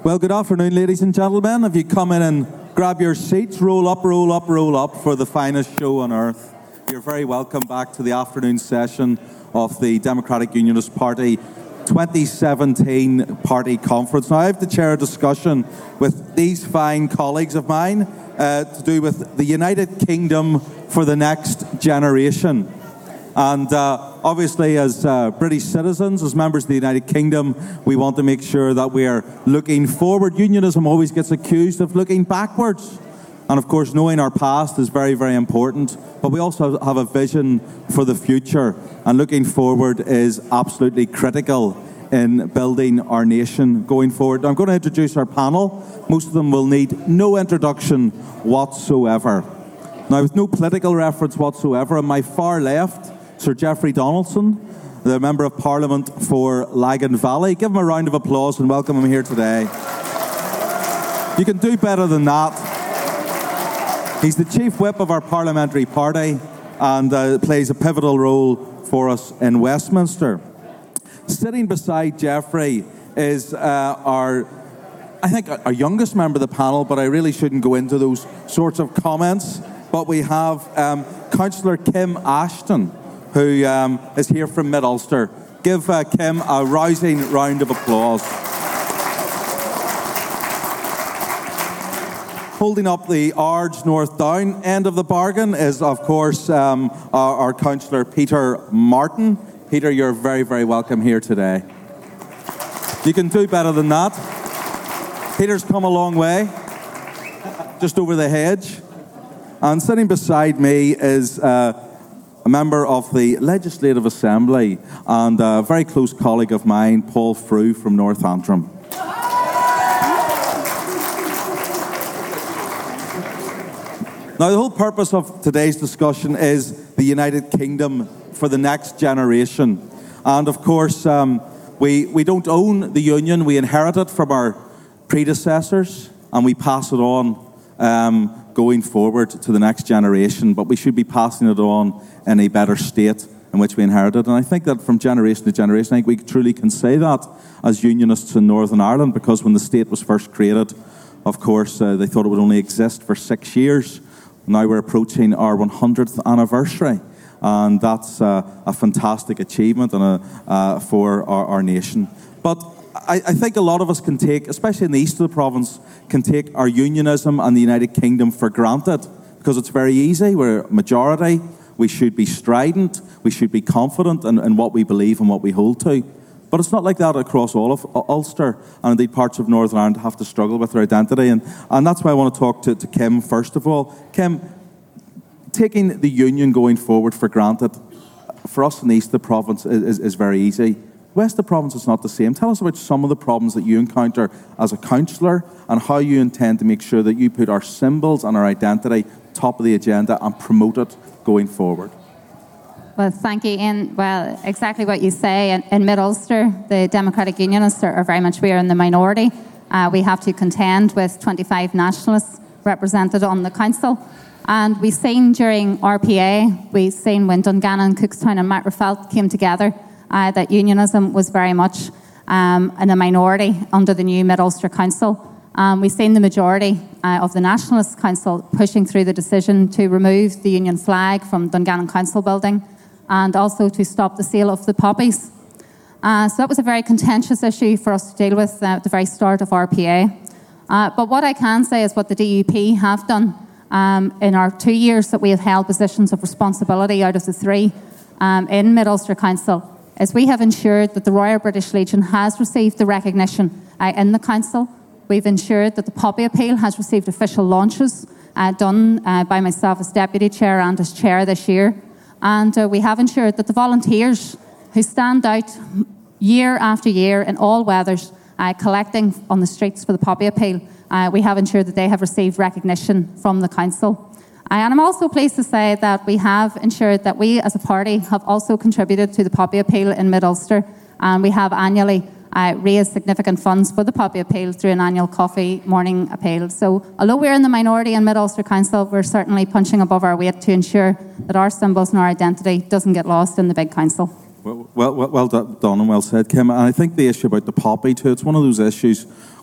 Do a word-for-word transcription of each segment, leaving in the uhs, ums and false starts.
Well, good afternoon, ladies and gentlemen. If you come in and grab your seats, roll up, roll up, roll up for the finest show on earth. You're very welcome back to the afternoon session of the Democratic Unionist Party twenty seventeen Party Conference. Now, I have to chair a discussion with these fine colleagues of mine uh, to do with the United Kingdom for the next generation. And uh, obviously, as uh, British citizens, as members of the United Kingdom, we want to make sure that we are looking forward. Unionism always gets accused of looking backwards. And of course, knowing our past is very, very important. But we also have a vision for the future. And looking forward is absolutely critical in building our nation going forward. I'm going to introduce our panel. Most of them will need no introduction whatsoever. Now, with no political reference whatsoever, on my far left, Sir Geoffrey Donaldson, the Member of Parliament for Lagan Valley. Give him a round of applause and welcome him here today. You can do better than that. He's the Chief Whip of our parliamentary party and uh, plays a pivotal role for us in Westminster. Sitting beside Geoffrey is uh, our, I think, our youngest member of the panel, but I really shouldn't go into those sorts of comments. But we have um, Councillor Kim Ashton, who um, is here from Mid-Ulster. Give uh, Kim a rousing round of applause. Holding up the Ards North Down end of the bargain is, of course, um, our, our Councillor Peter Martin. Peter, you're very, very welcome here today. You can do better than that. Peter's come a long way, just over the hedge. And sitting beside me is Uh, a member of the Legislative Assembly and a very close colleague of mine, Paul Frew from North Antrim. Now, the whole purpose of today's discussion is the United Kingdom for the next generation. And of course, um, we, we don't own the Union. We inherit it from our predecessors and we pass it on um, going forward to the next generation, but we should be passing it on in a better state in which we inherited. And I think that from generation to generation, I think we truly can say that as Unionists in Northern Ireland, because when the state was first created, of course, uh, they thought it would only exist for six years. Now we're approaching our one hundredth anniversary, and that's uh, a fantastic achievement and a, uh, for our, our nation. But I, I think a lot of us can take, especially in the east of the province, can take our unionism and the United Kingdom for granted because it's very easy. We're a majority. We should be strident. We should be confident in, in what we believe and what we hold to. But it's not like that across all of Ulster, and indeed parts of Northern Ireland have to struggle with their identity. And, and that's why I want to talk to, to Kim first of all. Kim, taking the union going forward for granted, for us in the east of the province is, is, is very easy. West of the province is not the same. Tell us about some of the problems that you encounter as a councillor and how you intend to make sure that you put our symbols and our identity top of the agenda and promote it going forward. Well, thank you, Ian. Well, exactly what you say. In, in Mid-Ulster, the Democratic Unionists are, are very much, we are in the minority. Uh, we have to contend with twenty-five nationalists represented on the council. And we've seen during R P A, we've seen when Dungannon, Cookstown and Matrafelt came together, Uh, that unionism was very much um, in a minority under the new Mid-Ulster Council. Um, we've seen the majority uh, of the Nationalist Council pushing through the decision to remove the Union flag from Dungannon Council building and also to stop the sale of the poppies. Uh, so that was a very contentious issue for us to deal with uh, at the very start of R P A. Uh, but what I can say is what the D U P have done um, in our two years that we have held positions of responsibility out of the three um, in Mid-Ulster Council is we have ensured that the Royal British Legion has received the recognition uh, in the Council. We've ensured that the Poppy Appeal has received official launches uh, done uh, by myself as Deputy Chair and as Chair this year. And uh, we have ensured that the volunteers who stand out year after year in all weathers uh, collecting on the streets for the Poppy Appeal, uh, we have ensured that they have received recognition from the Council. And I'm also pleased to say that we have ensured that we as a party have also contributed to the Poppy Appeal in Mid-Ulster, and we have annually uh, raised significant funds for the Poppy Appeal through an annual coffee morning appeal. So although we're in the minority in Mid-Ulster Council, we're certainly punching above our weight to ensure that our symbols and our identity doesn't get lost in the big council. Well, well, well done and well said, Kim. And I think the issue about the poppy too, it's one of those issues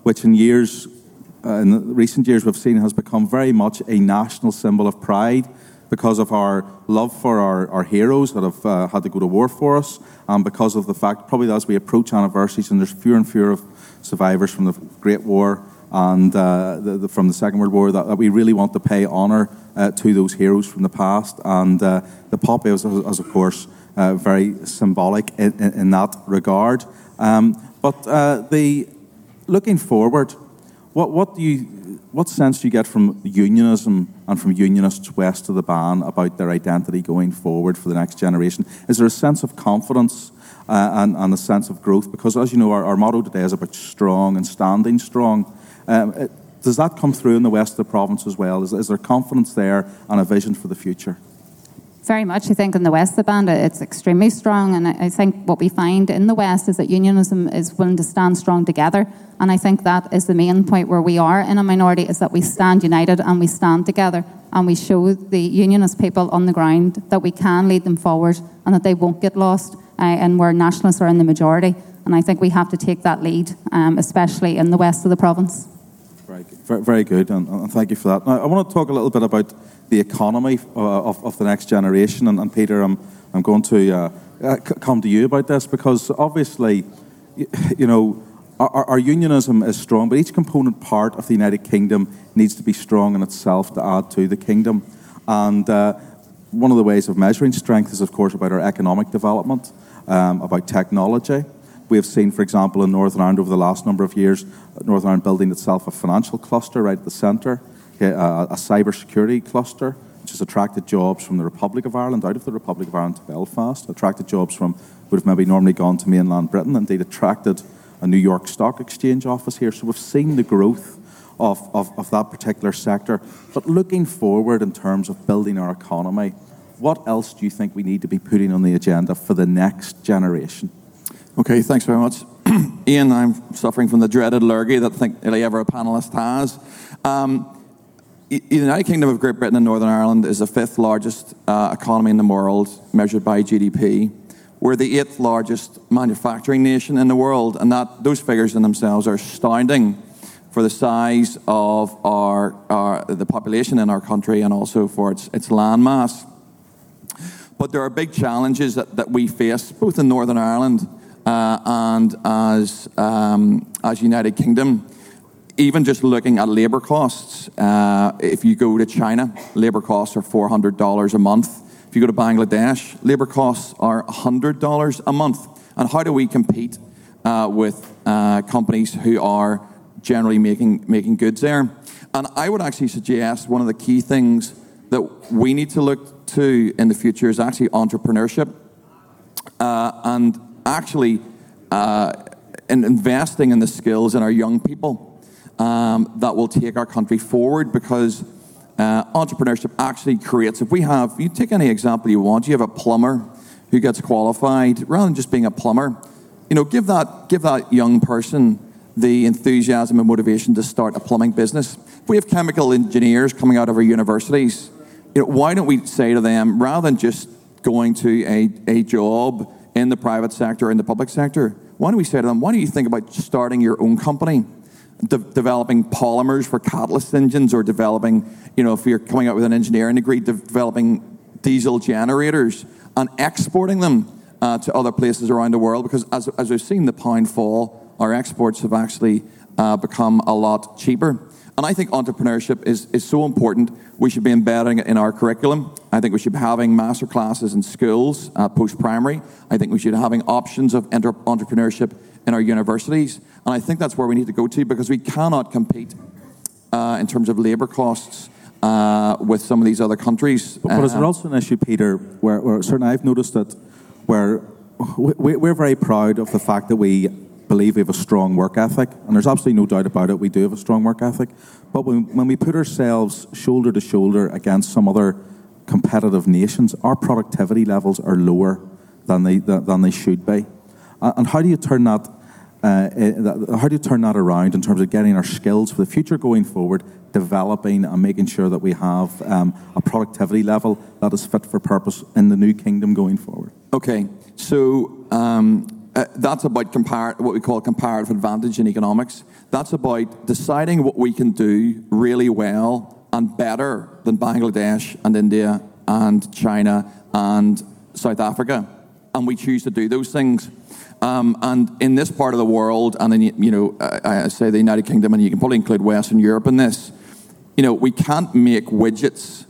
which in years, uh, in recent years, we've seen has become very much a national symbol of pride because of our love for our, our heroes that have uh, had to go to war for us, and because of the fact, probably as we approach anniversaries and there's fewer and fewer of survivors from the Great War and uh, the, the, from the Second World War, that, that we really want to pay honour uh, to those heroes from the past. And uh, the poppy is, is, of course, uh, very symbolic in, in, in that regard. Um, but uh, the looking forward, what, what do you... What sense do you get from unionism and from unionists west of the Bann about their identity going forward for the next generation? Is there a sense of confidence uh, and, and a sense of growth? Because, as you know, our, our motto today is about strong and standing strong. Um, it, does that come through in the west of the province as well? Is, is there confidence there and a vision for the future? Very much. I think in the west of the Band it's extremely strong, and I think what we find in the west is that unionism is willing to stand strong together, and I think that is the main point where we are in a minority, is that we stand united and we stand together and we show the unionist people on the ground that we can lead them forward and that they won't get lost, uh, and where nationalists are in the majority. And I think we have to take that lead, um, especially in the west of the province. Very good, very, very good, and, and thank you for that. Now, I want to talk a little bit about the economy uh, of, of the next generation. And, and Peter, I'm, I'm going to uh, uh, c- come to you about this, because obviously, you, you know, our, our unionism is strong, but each component part of the United Kingdom needs to be strong in itself to add to the kingdom. And uh, one of the ways of measuring strength is, of course, about our economic development, um, about technology. We have seen, for example, in Northern Ireland over the last number of years, Northern Ireland building itself a financial cluster right at the centre, a, a cyber-security cluster, which has attracted jobs from the Republic of Ireland, out of the Republic of Ireland to Belfast, attracted jobs from, would have maybe normally gone to mainland Britain, indeed attracted a New York Stock Exchange office here. So we've seen the growth of, of, of that particular sector. But looking forward in terms of building our economy, what else do you think we need to be putting on the agenda for the next generation? Okay, thanks very much. Ian, I'm suffering from the dreaded lurgy that I think nearly every panellist has. Um, the United Kingdom of Great Britain and Northern Ireland is the fifth largest uh, economy in the world, measured by G D P. We're the eighth largest manufacturing nation in the world, and that those figures in themselves are astounding for the size of our, our the population in our country and also for its, its land mass. But there are big challenges that, that we face, both in Northern Ireland uh, and as, um, as United Kingdom. Even just looking at labour costs, uh, if you go to China, labour costs are four hundred dollars a month. If you go to Bangladesh, labour costs are one hundred dollars a month. And how do we compete uh, with uh, companies who are generally making, making goods there? And I would actually suggest one of the key things that we need to look to in the future is actually entrepreneurship uh, and actually uh, in investing in the skills in our young people. Um, that will take our country forward, because uh, entrepreneurship actually creates, if we have, you take any example you want, you have a plumber who gets qualified, rather than just being a plumber, you know, give that, give that young person the enthusiasm and motivation to start a plumbing business. If we have chemical engineers coming out of our universities, you know, why don't we say to them, rather than just going to a, a job in the private sector or in the public sector, why don't we say to them, why don't you think about starting your own company? De- developing polymers for catalyst engines, or developing, you know, if you're coming out with an engineering degree, de- developing diesel generators and exporting them uh, to other places around the world. Because as, as we've seen the pound fall, our exports have actually uh, become a lot cheaper. And I think entrepreneurship is, is so important. We should be embedding it in our curriculum. I think we should be having master classes in schools, uh, post-primary. I think we should be having options of enter- entrepreneurship in our universities. And I think that's where we need to go to, because we cannot compete uh, in terms of labour costs uh, with some of these other countries. But, but is there also an issue, Peter, where, where certainly I've noticed that where we, we're very proud of the fact that we believe we have a strong work ethic, and there's absolutely no doubt about it, we do have a strong work ethic. But when, when we put ourselves shoulder to shoulder against some other competitive nations, our productivity levels are lower than they, than they should be. And how do you turn that uh, how do you turn that around in terms of getting our skills for the future going forward, developing and making sure that we have um, a productivity level that is fit for purpose in the new kingdom going forward? Okay, so um, uh, that's about compar- what we call comparative advantage in economics. That's about deciding what we can do really well and better than Bangladesh and India and China and South Africa. And we choose to do those things. Um, and in this part of the world, and then, you know, I, I say the United Kingdom, and you can probably include Western Europe in this, you know, we can't make widgets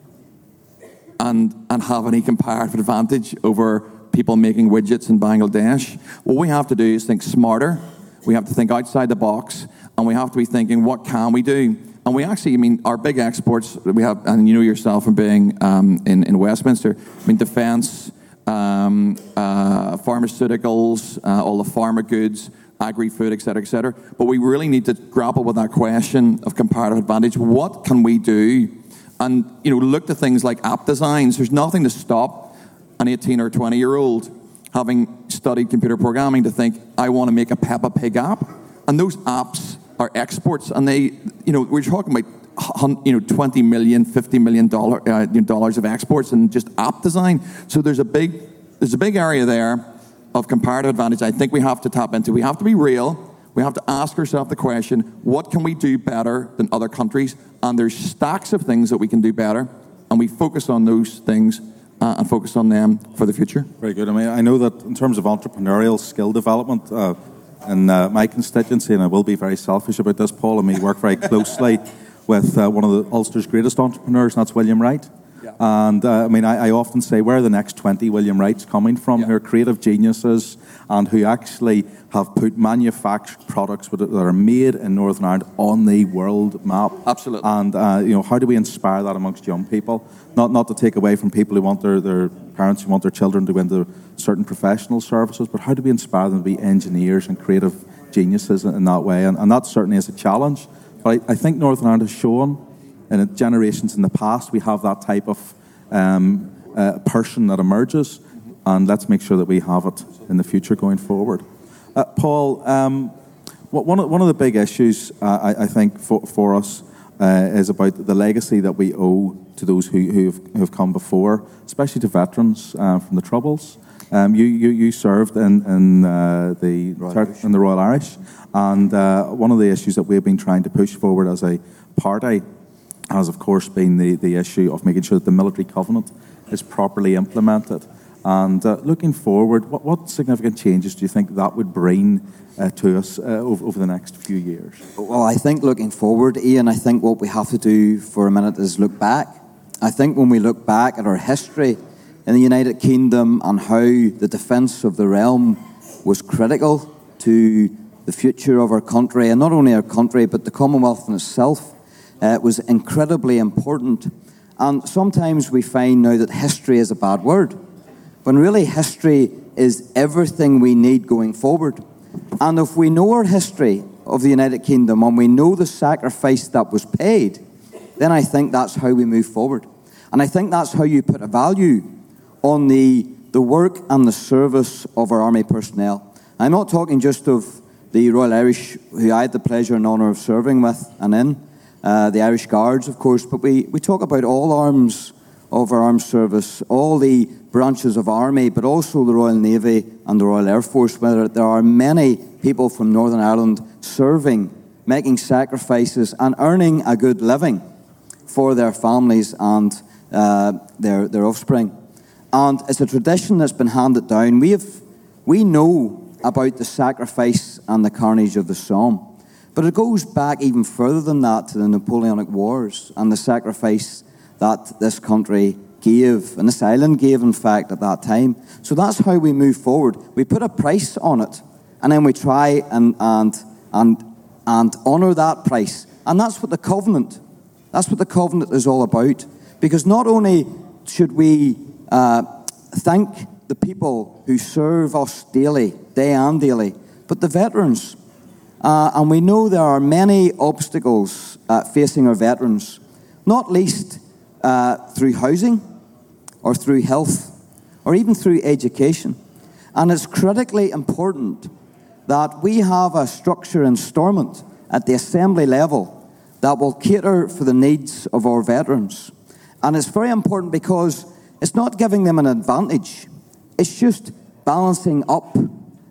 and and have any comparative advantage over people making widgets in Bangladesh. What we have to do is think smarter. We have to think outside the box, and we have to be thinking, what can we do? And we actually, I mean, our big exports, we have, and you know yourself from being um, in, in Westminster, I mean, defence, um, uh, pharmaceuticals, uh, all the pharma goods, agri-food, et cetera, et cetera. But we really need to grapple with that question of comparative advantage. What can we do? And, you know, look to things like app designs. There's nothing to stop an eighteen or twenty-year-old having studied computer programming to think, I want to make a Peppa Pig app. And those apps are exports, and they, you know, we're talking about, you know, twenty million, fifty million dollar, uh, dollars of exports in just app design. So there's a big, there's a big area there of comparative advantage I think we have to tap into. We have to be real. We have to ask ourselves the question, what can we do better than other countries? And there's stacks of things that we can do better, and we focus on those things uh, and focus on them for the future. Very good. I mean, I know that in terms of entrepreneurial skill development, uh, in uh, my constituency, and I will be very selfish about this, Paul, and we work very closely with uh, one of the Ulster's greatest entrepreneurs, and that's William Wright. Yeah. And uh, I mean, I, I often say, where are the next twenty William Wrights coming from? Yeah. Who are creative geniuses and who actually have put manufactured products that are made in Northern Ireland on the world map. Absolutely. And uh, you know, how do we inspire that amongst young people? Not not to take away from people who want their, their parents who want their children to go into certain professional services, but how do we inspire them to be engineers and creative geniuses in that way? And, and that certainly is a challenge. But I, I think Northern Ireland has shown in generations in the past we have that type of um, uh, person that emerges, mm-hmm. and let's make sure that we have it in the future going forward. Uh, Paul, um, one of one of the big issues uh, I, I think for, for us uh, is about the legacy that we owe to those who who have, who have come before, especially to veterans uh, from the Troubles. Um, you, you you served in in uh, the Royal in the Royal Irish, and uh, one of the issues that we've been trying to push forward as a party has, of course, been the, the issue of making sure that the military covenant is properly implemented. And uh, looking forward, what, what significant changes do you think that would bring uh, to us uh, over, over the next few years? Well, I think looking forward, Ian, I think what we have to do for a minute is look back. I think when we look back at our history in the United Kingdom and how the defence of the realm was critical to the future of our country, and not only our country, but the Commonwealth in itself, uh, was incredibly important. And sometimes we find now that history is a bad word, when really history is everything we need going forward. And if we know our history of the United Kingdom and we know the sacrifice that was paid, then I think that's how we move forward. And I think that's how you put a value on the, the work and the service of our army personnel. I'm not talking just of the Royal Irish, who I had the pleasure and honour of serving with and in, uh, the Irish Guards, of course, but we, we talk about all arms of our armed service, all the branches of army, but also the Royal Navy and the Royal Air Force, where there are many people from Northern Ireland serving, making sacrifices and earning a good living for their families and uh, their, their offspring. And it's a tradition that's been handed down. We have, we know about the sacrifice and the carnage of the Somme, but it goes back even further than that to the Napoleonic Wars and the sacrifice that this country gave, and this island gave, in fact, at that time. So that's how we move forward. We put a price on it, and then we try and and and and honour that price. And that's what the covenant, that's what the covenant is all about. Because not only should we uh, thank the people who serve us daily, day and daily, but the veterans. Uh, and we know there are many obstacles uh, facing our veterans, not least uh, through housing, or through health, or even through education. And it's critically important that we have a structure in Stormont at the assembly level that will cater for the needs of our veterans. And it's very important because it's not giving them an advantage. It's just balancing up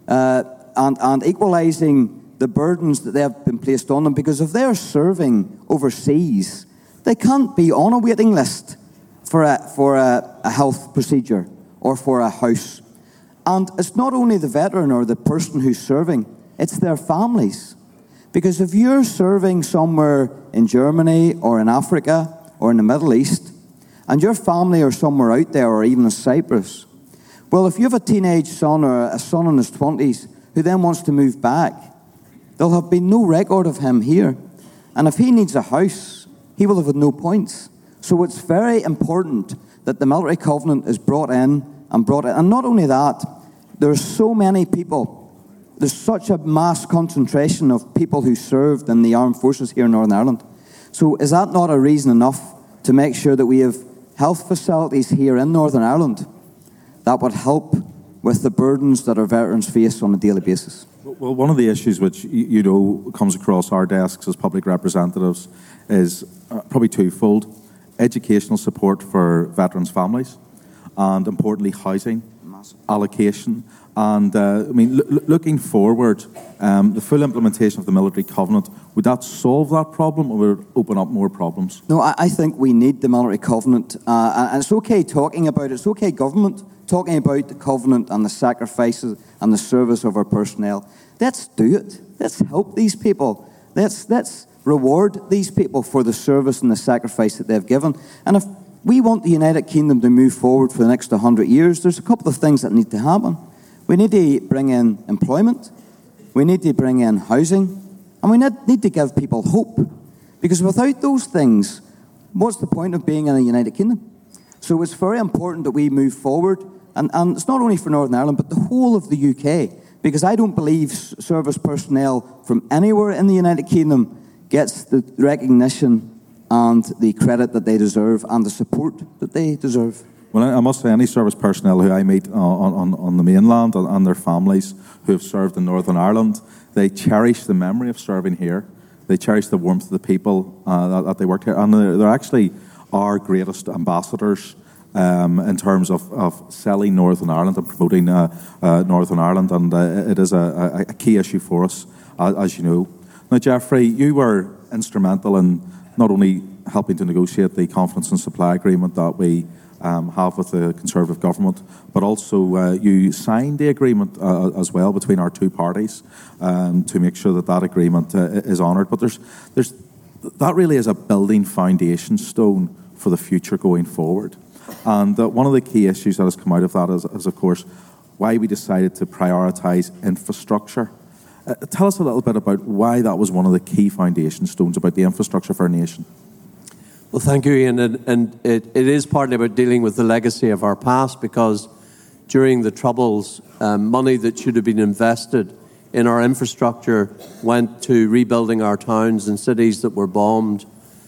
uh, and, and equalising the burdens that they have been placed on them, because if they're serving overseas, they can't be on a waiting list for a, for a, a health procedure or for a house. And it's not only the veteran or the person who's serving, it's their families. Because if you're serving somewhere in Germany or in Africa or in the Middle East, and your family are somewhere out there or even in Cyprus, well, if you have a teenage son or a son in his twenties who then wants to move back, there'll have been no record of him here. And if he needs a house, he will have had no points. So it's very important that the military covenant is brought in and brought in. And not only that, there's so many people, there's such a mass concentration of people who served in the armed forces here in Northern Ireland. So is that not a reason enough to make sure that we have health facilities here in Northern Ireland that would help with the burdens that our veterans face on a daily basis? Well, one of the issues which, you know, comes across our desks as public representatives is uh, probably twofold. Educational support for veterans' families, and importantly, housing allocation. And uh, I mean, l- looking forward, um, the full implementation of the military covenant, would that solve that problem, or would it open up more problems? No, I, I think we need the military covenant. Uh, and it's okay talking about it. It's okay, government, talking about the covenant and the sacrifices and the service of our personnel. Let's do it. Let's help these people. Let's, let's reward these people for the service and the sacrifice that they've given. And if we want the United Kingdom to move forward for the next one hundred years, there's a couple of things that need to happen. We need to bring in employment, we need to bring in housing, and we need to give people hope. Because without those things, what's the point of being in the United Kingdom? So it's very important that we move forward, and, and it's not only for Northern Ireland, but the whole of the U K. Because I don't believe service personnel from anywhere in the United Kingdom gets the recognition and the credit that they deserve and the support that they deserve. Well, I must say, any service personnel who I meet on, on, on the mainland and, and their families who have served in Northern Ireland, they cherish the memory of serving here. They cherish the warmth of the people uh, that, that they worked here. And they're, they're actually our greatest ambassadors um, in terms of, of selling Northern Ireland and promoting uh, uh, Northern Ireland. And uh, it is a, a key issue for us, uh, as you know. Now, Jeffrey, you were instrumental in not only helping to negotiate the confidence and supply agreement that we um, have with the Conservative government, but also uh, you signed the agreement uh, as well between our two parties um, to make sure that that agreement uh, is honoured. But there's, there's, that really is a building foundation stone for the future going forward. And uh, one of the key issues that has come out of that is, is of course, why we decided to prioritise infrastructure. Uh, tell us a little bit about why that was one of the key foundation stones about the infrastructure for our nation. Well, thank you, Ian. And, and it, it is partly about dealing with the legacy of our past, because during the Troubles, um, money that should have been invested in our infrastructure went to rebuilding our towns and cities that were bombed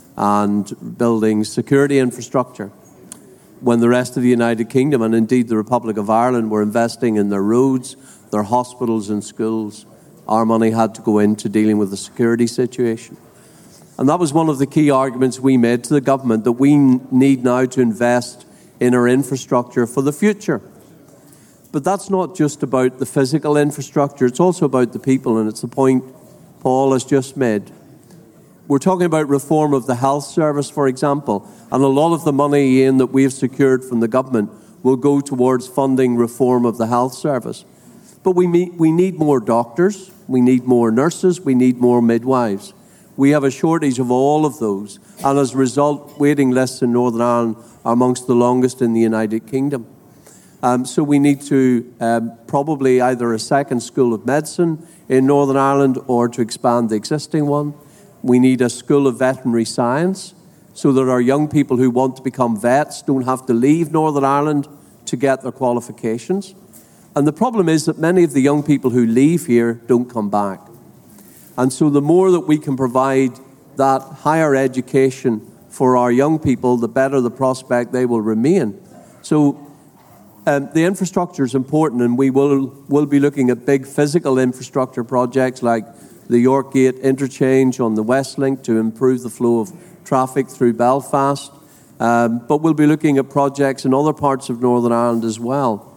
and building security infrastructure, when the rest of the United Kingdom and indeed the Republic of Ireland were investing in their roads, their hospitals and schools. Our money had to go into dealing with the security situation. And that was one of the key arguments we made to the government, that we need now to invest in our infrastructure for the future. But that's not just about the physical infrastructure, it's also about the people, and it's the point Paul has just made. We're talking about reform of the health service, for example, and a lot of the money, Ian, that we've secured from the government will go towards funding reform of the health service. But we, meet, we need more doctors, we need more nurses, we need more midwives. We have a shortage of all of those, and as a result, waiting lists in Northern Ireland are amongst the longest in the United Kingdom. Um, so we need to um, probably either a second school of medicine in Northern Ireland or to expand the existing one. We need a school of veterinary science so that our young people who want to become vets don't have to leave Northern Ireland to get their qualifications. And the problem is that many of the young people who leave here don't come back. And so the more that we can provide that higher education for our young people, the better the prospect they will remain. So um, the infrastructure is important, and we will, will be looking at big physical infrastructure projects like the York Gate interchange on the West Link to improve the flow of traffic through Belfast. Um, but we'll be looking at projects in other parts of Northern Ireland as well.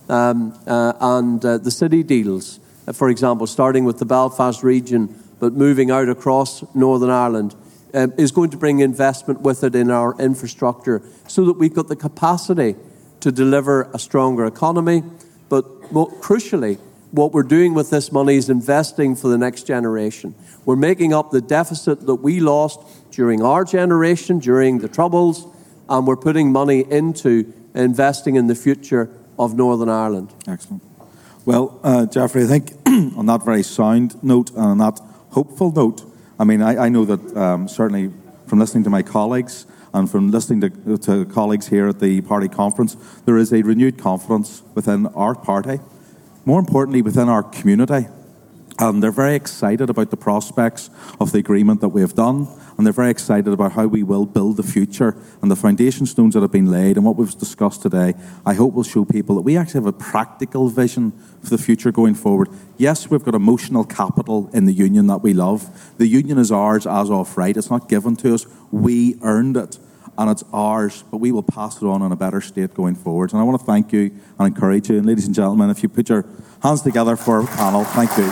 um, uh, and uh, the city deals, uh, for example, starting with the Belfast region, but moving out across Northern Ireland, uh, is going to bring investment with it in our infrastructure so that we've got the capacity to deliver a stronger economy. But more crucially, what we're doing with this money is investing for the next generation. We're making up the deficit that we lost during our generation, during the Troubles, and we're putting money into investing in the future of Northern Ireland. Excellent. Well, uh, Jeffrey, I think on that very sound note and on that hopeful note, I mean, I, I know that um, certainly from listening to my colleagues and from listening to, to colleagues here at the party conference, there is a renewed confidence within our party, more importantly within our community. And they're very excited about the prospects of the agreement that we have done, and they're very excited about how we will build the future and the foundation stones that have been laid. And what we've discussed today, I hope will show people that we actually have a practical vision for the future going forward. Yes, we've got emotional capital in the union that we love. The union is ours as of right. It's not given to us. We earned it, and it's ours, but we will pass it on in a better state going forward. And I want to thank you and encourage you. And ladies and gentlemen, if you put your hands together for our panel, thank you.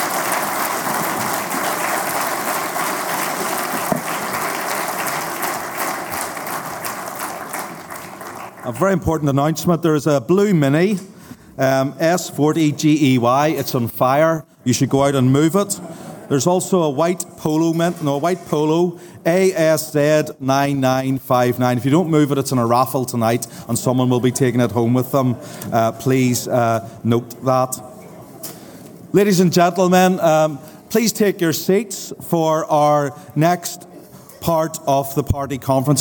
A very important announcement. There is a blue Mini, um, S forty G E Y. It's on fire. You should go out and move it. There's also a white Polo, no, a white Polo, A S Z nine nine five nine. If you don't move it, it's in a raffle tonight, and someone will be taking it home with them. Uh, please uh, note that. Ladies and gentlemen, um, please take your seats for our next part of the party conference.